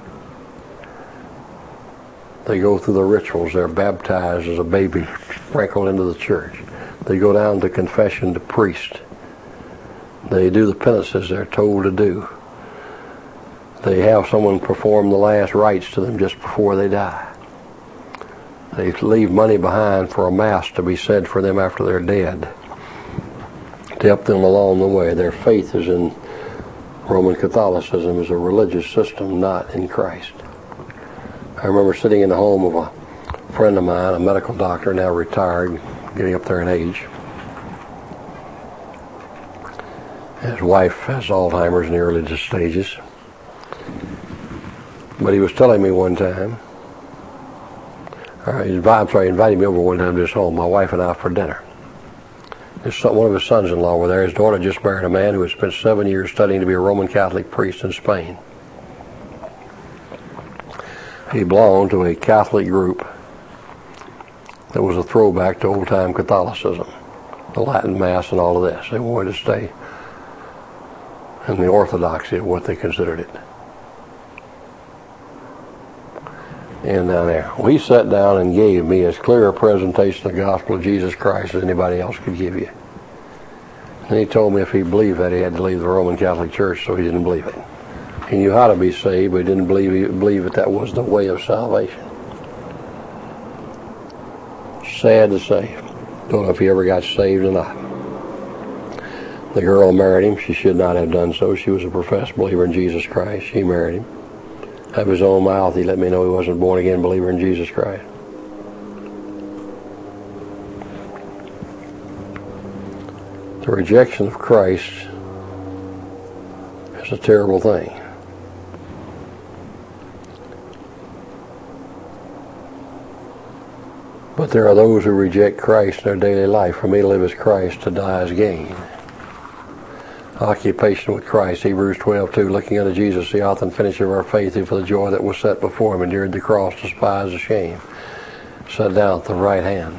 They go through the rituals. They're baptized as a baby, sprinkled into the church. They go down to confession to priest. They do the penances they're told to do. They have someone perform the last rites to them just before they die. They leave money behind for a mass to be said for them after they're dead, to help them along the way. Their faith is in Roman Catholicism, as a religious system, not in Christ. I remember sitting in the home of a friend of mine, a medical doctor, now retired, getting up there in age. His wife has Alzheimer's in the early stages. But he was telling me one time, Uh, I'm sorry, he invited me over one time to his home, my wife and I, for dinner. His son, one of his sons-in-law were there. His daughter just married a man who had spent seven years studying to be a Roman Catholic priest in Spain. He belonged to a Catholic group that was a throwback to old-time Catholicism, the Latin Mass and all of this. They wanted to stay in the orthodoxy of what they considered it. And down there, well, he sat down and gave me as clear a presentation of the gospel of Jesus Christ as anybody else could give you. And he told me if he believed that, he had to leave the Roman Catholic Church, so he didn't believe it. He knew how to be saved, but he didn't believe, believe that that was the way of salvation. Sad to say. Don't know if he ever got saved or not. The girl married him. She should not have done so. She was a professed believer in Jesus Christ. She married him. Out of his own mouth, he let me know he wasn't a born-again believer in Jesus Christ. The rejection of Christ is a terrible thing. But there are those who reject Christ in their daily life. For me to live as Christ, to die as gain. Occupation with Christ, Hebrews twelve two, looking unto Jesus, the author and finisher of our faith, who for the joy that was set before him endured the cross, despised the shame, sat down at the right hand,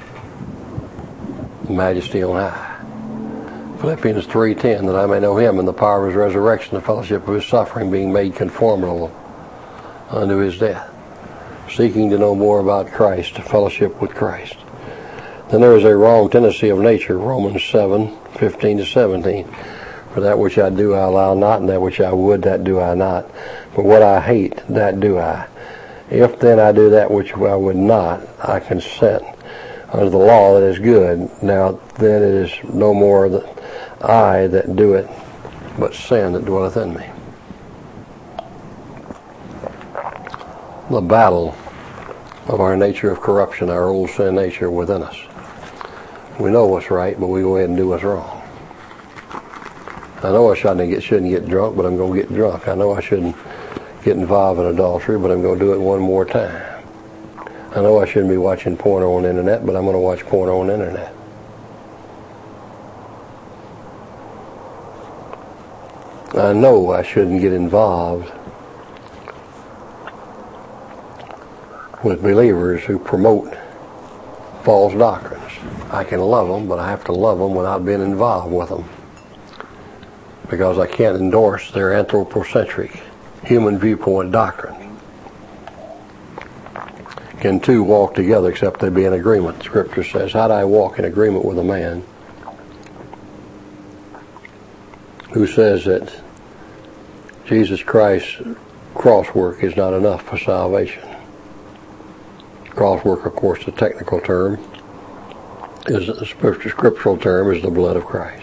majesty on high. Philippians three ten, that I may know him and the power of his resurrection, the fellowship of his suffering, being made conformable unto his death. Seeking to know more about Christ, to fellowship with Christ. Then there is a wrong tendency of nature, Romans seven fifteen to seventeen. For that which I do I allow not, and that which I would, that do I not. But what I hate, that do I. If then I do that which I would not, I consent unto the law that is good. Now then it is no more that I that do it, but sin that dwelleth in me. The battle of our nature of corruption, our old sin nature within us. We know what's right, but we go ahead and do what's wrong. I know I shouldn't get, shouldn't get drunk, but I'm going to get drunk. I know I shouldn't get involved in adultery, but I'm going to do it one more time. I know I shouldn't be watching porno on the internet, but I'm going to watch porno on the internet. I know I shouldn't get involved with believers who promote false doctrines. I can love them, but I have to love them without being involved with them, because I can't endorse their anthropocentric human viewpoint doctrine. Can two walk together except they be in agreement? Scripture says, how do I walk in agreement with a man who says that Jesus Christ's cross work is not enough for salvation? Cross work, of course, the technical term, is the scriptural term is the blood of Christ.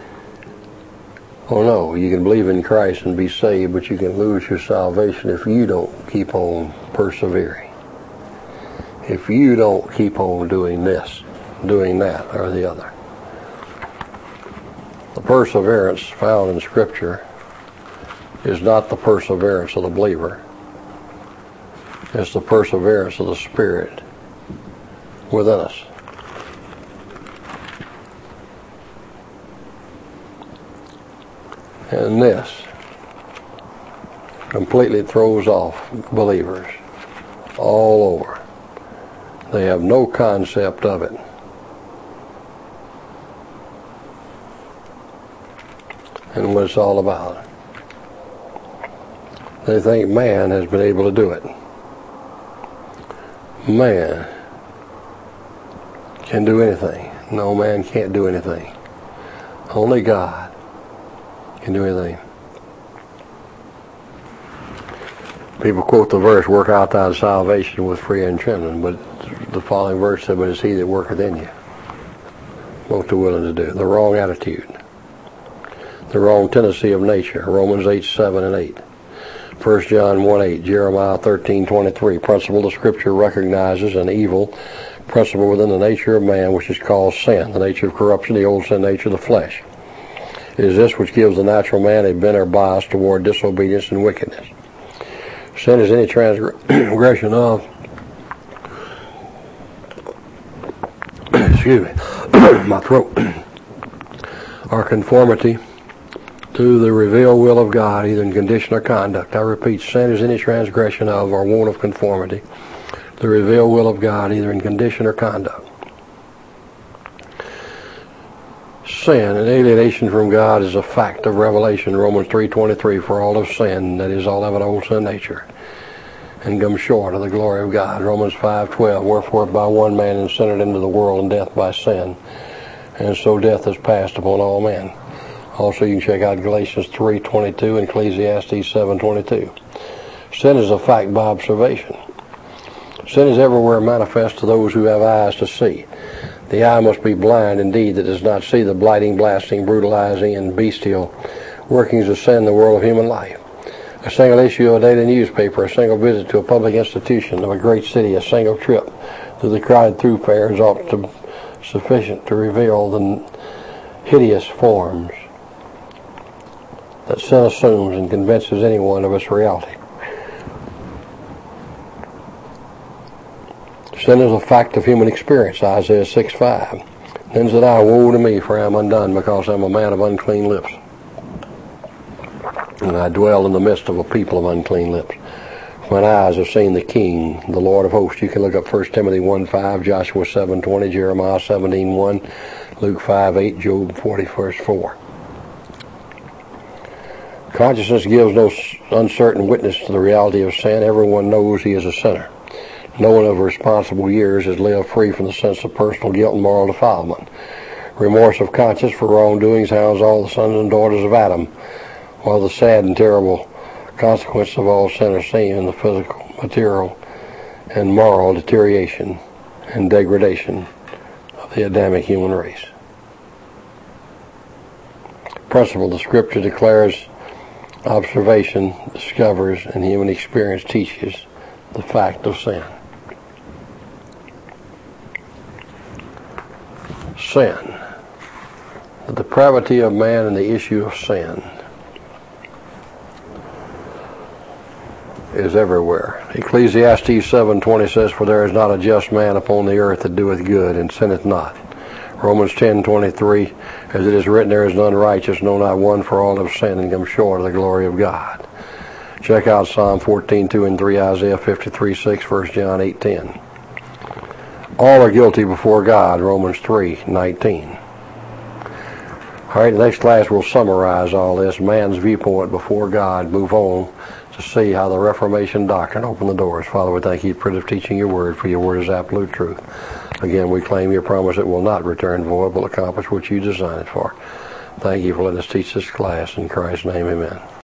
Oh no, you can believe in Christ and be saved, but you can lose your salvation if you don't keep on persevering. If you don't keep on doing this, doing that, or the other. The perseverance found in Scripture is not the perseverance of the believer. It's the perseverance of the Spirit within us. And this completely throws off believers all over. They have no concept of it. And what it's all about. They think man has been able to do it. Man can do anything. No, man can't do anything. Only God can do anything. People quote the verse, work out thy salvation with fear and trembling, but the following verse said, but it's he that worketh in you. Most are willing to do. The wrong attitude. The wrong tendency of nature. Romans eight, seven and eight. First John one, eight. Jeremiah thirteen, twenty-three. Principle the Scripture recognizes an evil principle within the nature of man, which is called sin, the nature of corruption, the old sin nature of the flesh. It is this which gives the natural man a bent or bias toward disobedience and wickedness. Sin is any transgression of, excuse me, my throat, or conformity to the revealed will of God, either in condition or conduct. I repeat, sin is any transgression of or want of conformity to the revealed will of God, either in condition or conduct. Sin and alienation from God is a fact of revelation. Romans three twenty-three, for all have sinned, that is, all have an old sin nature, and come short of the glory of God. Romans five twelve, wherefore by one man is entered into the world, and death by sin, and so death is passed upon all men. Also, you can check out Galatians three twenty-two and Ecclesiastes seven twenty-two. Sin is a fact by observation. Sin is everywhere manifest to those who have eyes to see. The eye must be blind indeed that does not see the blighting, blasting, brutalizing, and bestial workings of sin in the world of human life. A single issue of a daily newspaper, a single visit to a public institution of a great city, a single trip through the crowded thoroughfares ought to be sufficient to reveal the hideous forms that sin assumes and convinces anyone of its reality. Sin is a fact of human experience, Isaiah six five. Then said I, woe to me, for I am undone, because I am a man of unclean lips. And I dwell in the midst of a people of unclean lips. Mine eyes have seen the King, the Lord of hosts. You can look up First Timothy one five, Joshua seven twenty, Jeremiah seventeen one, Luke five eight, Job forty verse four. Consciousness gives no uncertain witness to the reality of sin. Everyone knows he is a sinner. No one of responsible years has lived free from the sense of personal guilt and moral defilement. Remorse of conscience for wrongdoings hounds all the sons and daughters of Adam, while the sad and terrible consequence of all sin are seen in the physical, material, and moral deterioration and degradation of the Adamic human race. Principle the Scripture declares, observation discovers, and human experience teaches the fact of sin. Sin. The depravity of man and the issue of sin is everywhere. Ecclesiastes seven twenty says, for there is not a just man upon the earth that doeth good and sinneth not. Romans ten twenty-three, as it is written, there is none righteous, no, not one, for all have sinned and come short of the glory of God. Check out Psalm fourteen two and three, Isaiah fifty-three six, First John eight ten. All are guilty before God, Romans three nineteen. All right, next class we'll summarize all this. Man's viewpoint before God. Move on. to see how the Reformation doctrine opened the doors. Father, we thank you for the teaching your word, for your word is absolute truth. Again, we claim your promise it will not return void, but accomplish what you designed it for. Thank you for letting us teach this class. In Christ's name, amen.